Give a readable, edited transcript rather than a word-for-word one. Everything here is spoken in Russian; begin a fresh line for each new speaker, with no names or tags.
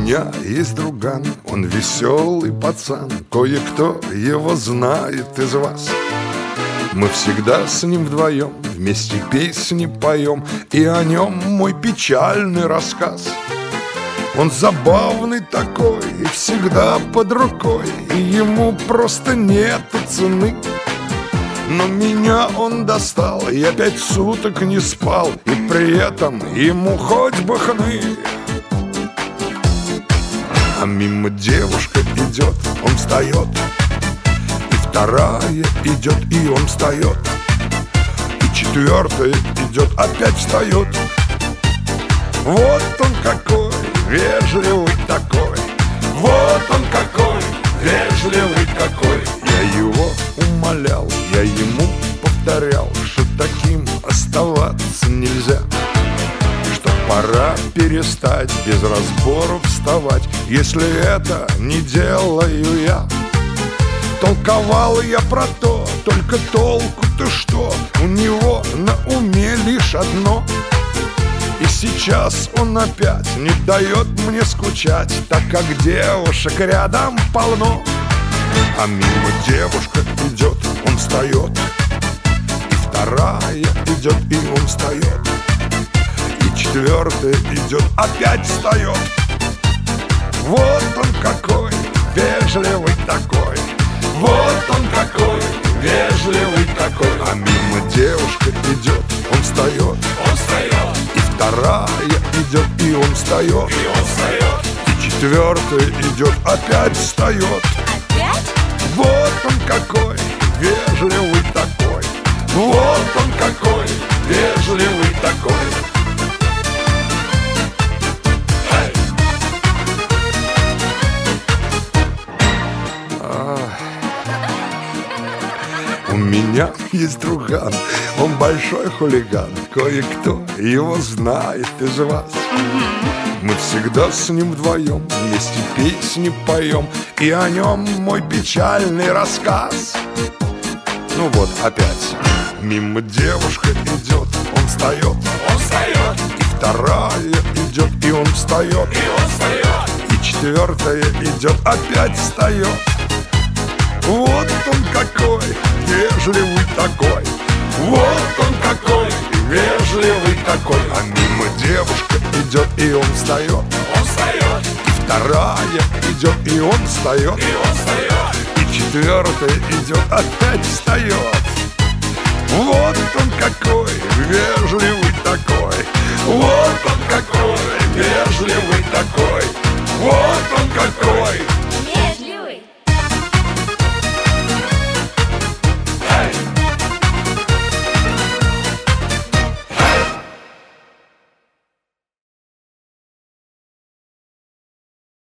меня есть друган, он веселый пацан, кое-кто его знает из вас. Мы всегда с ним вдвоем вместе песни поем, и о нем мой печальный рассказ. Он забавный такой и всегда под рукой, и ему просто нету цены. Но меня он достал, я 5 суток не спал, и при этом ему хоть бы хны. А мимо девушка идет, он встает, и вторая идет, и он встает, и четвертая идет, опять встает. Вот он какой, вежливый такой, вот он какой, вежливый такой. Я его умолял, я ему повторял, что таким оставаться нельзя, что пора перестать без разбору вставать, если это не делаю я. Толковал я про то, только толку-то что, у него на уме лишь одно. И сейчас он опять не дает мне скучать, так как девушек рядом полно. А мимо девушка идет, он встает, и вторая идет, и он встает, и четвертая идет, опять встает. Вот он какой, вежливый такой, вот он какой, вежливый такой. А мимо девушка идет, он встает,
он встает,
и вторая идет, и он встает,
и он встает,
и четвертая идет, опять встает.
Опять?
Вот он какой, вежливый такой, вот он какой, вежливый такой. У меня есть друган, он большой хулиган, кое-кто его знает из вас. Мы всегда с ним вдвоем вместе песни поем, и о нем мой печальный рассказ. Ну вот опять мимо девушка идет, он встает,
он встает,
и вторая идет, и он встает,
и он встает,
и четвертая идет, опять встает. Вот он какой, вежливый такой, вот он какой, вежливый такой. А мимо девушка идет, и он встает,
он встает,
и вторая идет, и он встает,
и он встает,
и четвертая идет, опять встает.